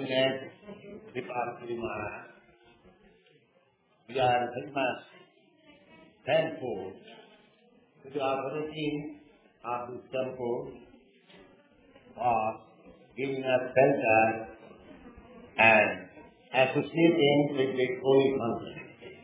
met Sripati Maharaj. We are very much thankful to the authority of this temple for giving us shelter and associating with the holy function.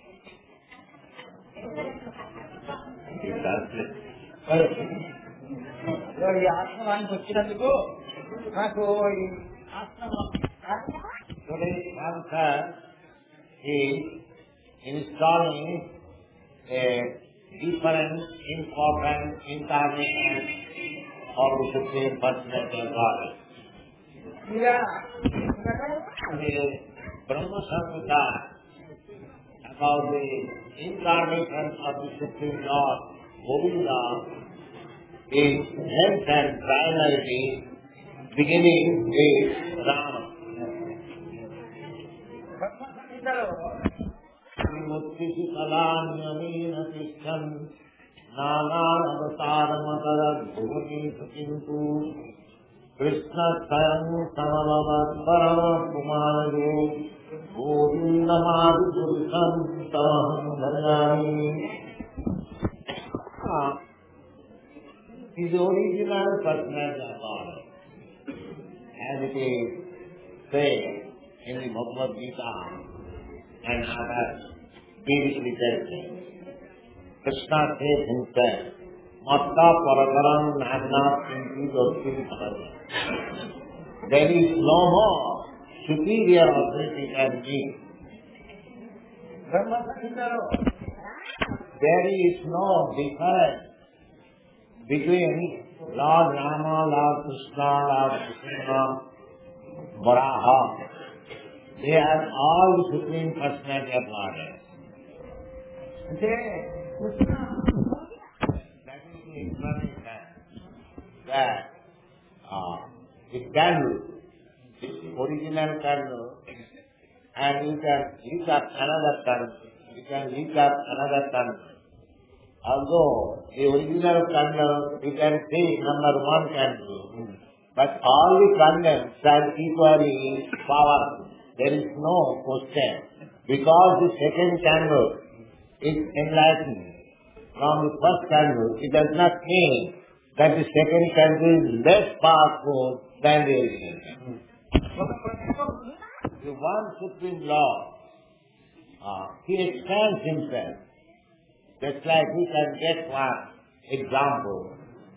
ఈ ఆశ్రమానికి వచ్చినందుకు నాకు ఈ ఆశ్రమం Today, Master is installing a different important incarnation of the Supreme Personality of God. The Brahma Samhita about the incarnation of the Supreme Lord, Govinda, is hence and primarily beginning with Rama. Mukti Kalamyamena Tisham Nana Avataramatarat Bhuvati Sakintu Krishna Sayam Samalavat Parama Kumarayo Govindamadi Purusham Tamaham Bhajami. His original personality of God, as it is said in the Bhagavad Gita and other previously said, Krishna says himself, Matta Parakaram Nagna Pinti Dosri Parakaram. There is no more superior authority than me. There is no difference between Lord Rama, Lord Krishna, Lord Krishna, Varaha. They are all the Supreme Personality of Godhead. That is the explanation that the candle, the original candle, and you can light up another candle. You can light up another candle. Although the original candle, you can see number one candle, but all the candles are equally powerful. There is no question. Because the second candle is enlightened from the first candle, it does not mean that the second candle is less powerful than the original candle. The one Supreme Lord, He expands Himself. Just like we can get one example.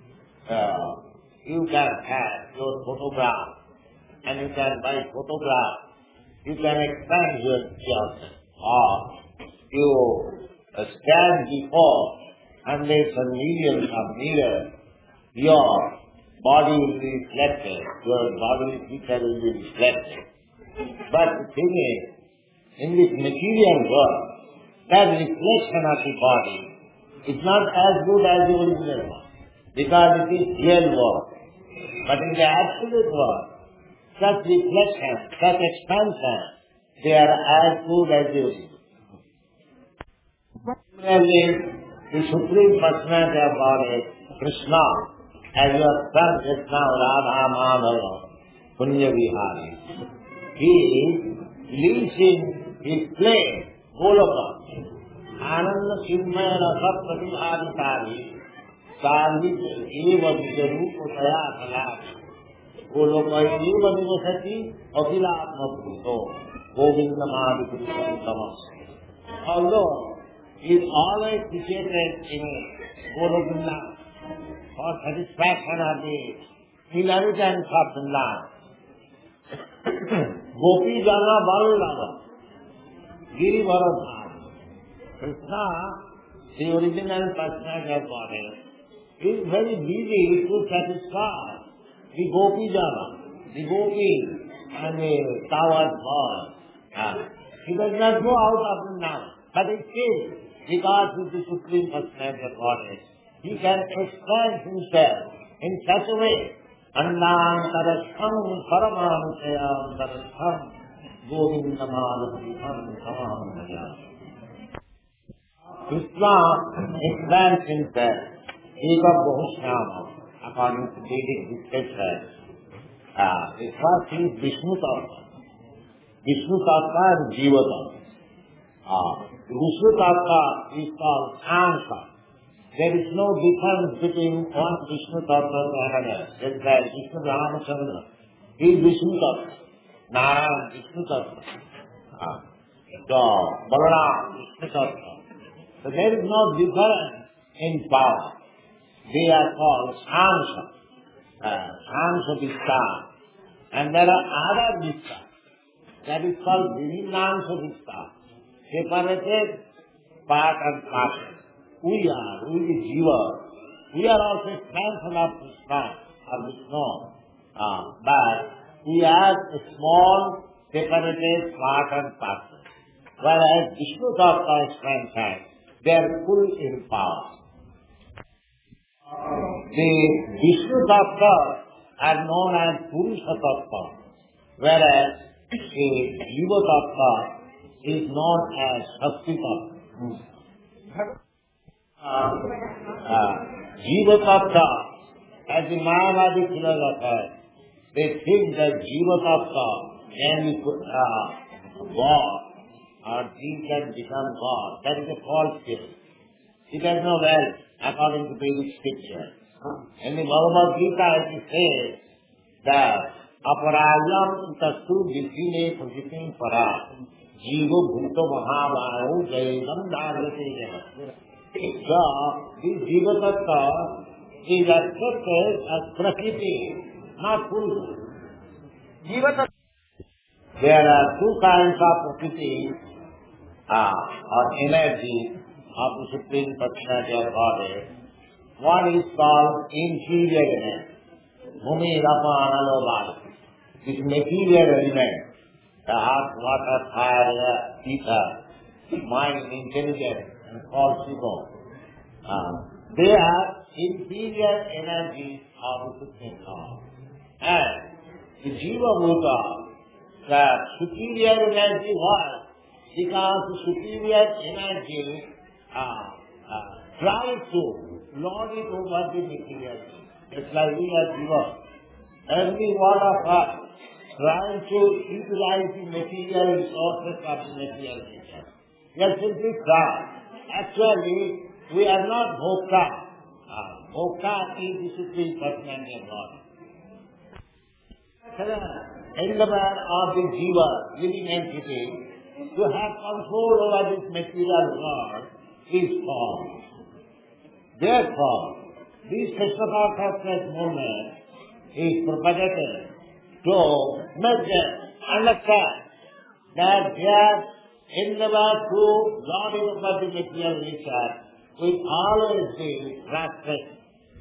You can have your photograph and you can buy photograph. You can expand yourself, or you stand before hundreds and millions of mirrors. Your body will be reflected, your bodily feature will be reflected. But the thing is, in this material world, that reflection of the body is not as good as the original one, because it is real world. But in the absolute world, such reflection, such expansion, they are as good as the original. Similarly, the Supreme Personality of God is Krishna, as your son is now Radha Madhava, Punya Vihari. He lives in his place, Goloka, Ananda Chinmaya Rasa Pratibhaditari, Sarvit Eva Vijarupa Taya Kalati, Goloka Eva Vivasati, Akhilatma Puruto, Govindamadi Purusham Tamas. Although he is always situated in Goloka for satisfaction of the inheritance of the land, Gopi Jana Balava, Giri Varadhan. Krishna, the original personality of Godhead, is very busy to satisfy the Gopi Jana, the Gopi and the coward boy. He does not go out of the land, but still, because he is the Supreme Personality of Godhead, he can expand himself in such a way. Andantarasham Paramanusayam Govindamadapritham Samam. Krishna expands himself, Eva Bahushyama, according to Vedic scripture. The first is Vishnu Tattva. Vishnu Tattva and Jiva Tattva. Vishnu Tattva is called Ansa. There is no difference between one Vishnu Tattva and another. There is like Vishnu Ramachandra. He is Vishnu Tattva. Narayan Vishnu Tattva. So, Balaram Vishnu Tattva. So there is no difference in power. They are called Ansa. Ansa Vista. And there are other Vista. That is called Vihinansa Vista. Separated part and parcel. We the Jiva. We are also expansion of Krishna or Vishnu. But we are a small separated part and parcel. Whereas Vishnu Tattva is transcendent. They are full in power. The Vishnu Tattva are known as Purusha Tattva, whereas the Jiva Tattva is known as Shakti Tattva. Jiva Tattva, as the Mayavadi philosophers, they think that Jiva Tattva can be God, or he can become God. That is a false theory. It has no value according to Vedic scripture. In the Bhagavad Gita it says that Aparayam tastu vishine prajitim para jiva bhuto mahavāyo jaidam dharvate. So, this Jiva Tattva is accepted as Prakriti, not Purusha. Jiva Tattva. There are two kinds of Prakriti or energy of the Supreme Personality of Godhead. One is called inferior energy, Bhumi, Rapa, Analo, Vāyu. This material element, the earth, water, fire, ether, mind, intelligence, and false ego. They are inferior energies of the Supreme Lord. And the Jiva Bhuta, the superior energy was because the superior energy tries to lord it over the material. It's like we are Jiva. Every one of us trying to utilize the material resources of the material nature. We are simply trying. Actually, we are not Bhokta. Bhokta is the Supreme Personality of God. Endeavor of the Jiva, living entity, to have control over this material world is false. Therefore, this Krishna consciousness movement is propagated to make them understand that their endeavor to lord over the material nature will always be frustrated.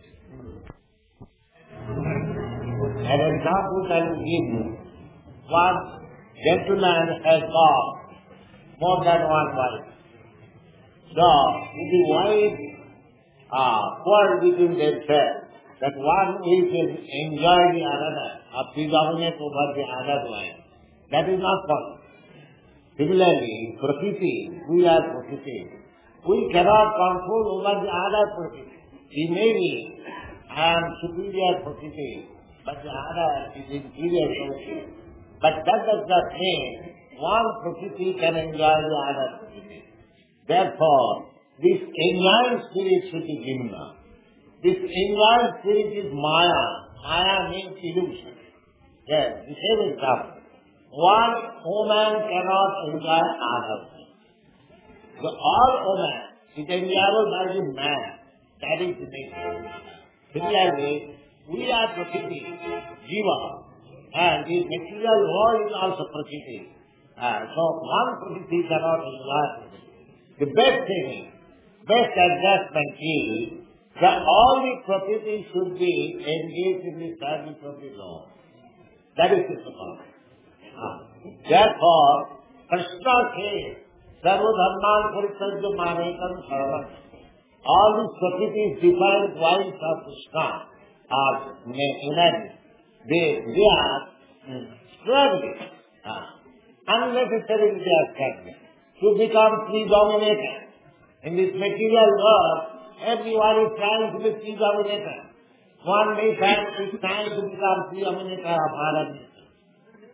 An example I will give you. One gentleman has got more than one wife. So, if the wife quarrel between themselves, that one will enjoy the other, or predominate over the other wife, that is not possible. Similarly, Prakriti, we are Prakriti. We cannot control over the other Prakriti. He may be, I am superior Prakriti, but the other is inferior Prakriti. But that does not mean one Prakriti can enjoy the other Prakriti. Therefore, this enjoying spirit should be Jimna. This enjoying spirit is Maya. Maya means illusion. Yes, the same example. One woman cannot enjoy others. So all women is enjoyable by the man. That is the nature. Similarly, we are Prakriti, Jiva, and the material world is also Prakriti. So one Prakriti cannot enjoy Prakriti. The best adjustment is that all the Prakriti should be engaged in the service of the Lord. That is the point. Therefore, Krishna says, Sarva Dharman Parityajya Mamekam Sarvam. All these Prakritis, different wives of Krishna are energy. They are struggling. Unnecessarily they are struggling to become predominator. In this material world, everyone is trying to be predominator. One may is trying to become predominator of other nature.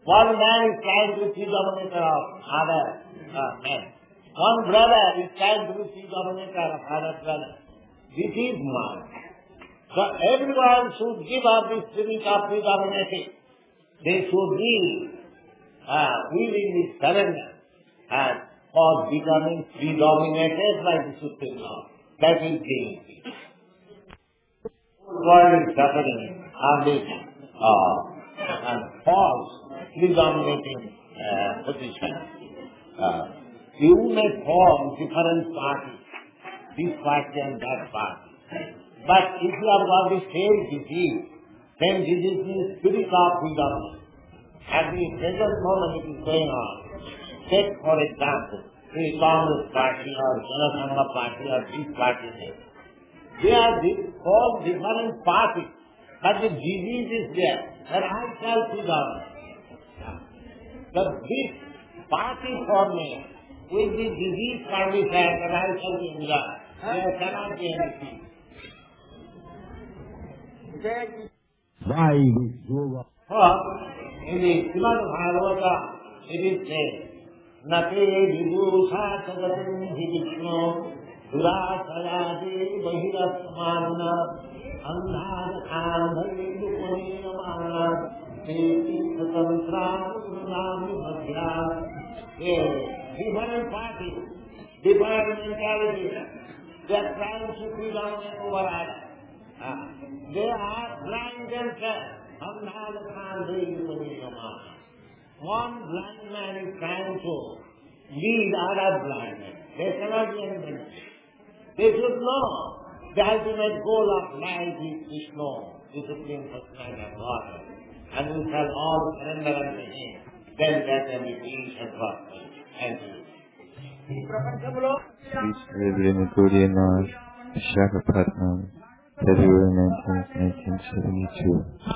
One man is trying to be dominator of other man. One brother is trying to be dominator of other brother. This is man. So everyone should give up this spirit of predominating. They should be willingly surrender and for becoming predominated by the Supreme Lord. That is dignity. The world is suffering on this false predominating position. You may form different parties, this party and that party. But if you have got the same disease, then this is the spirit of predominance. At the present moment it is going on. Take for example, the Congress party or Jana Sangha party or this party. They are all different parties, but the disease is there, that I shall predominate. But this party forming with the disease condition that I shall be enjoyed, there cannot be anything. Why Yoga? In the Srimad Bhagavata, it is said, Nate Vibhusha Sagatam Hivishno Durasayade Bahirasmana Andhadakandhari Dukuniyamana Teti Satantra Nami Bhadra. Different parties, different mentalities, they are trying to predominate over others. They are blind themselves. One blind man is trying to lead other blind men. There cannot be any benefit. They should know the ultimate goal of life is Krishna, the Supreme Personality of God. And we shall all surrender unto Him. Then there can be peace and prosperity. Thank you. Vikrama Visakhapatnam, February 19th, 1972.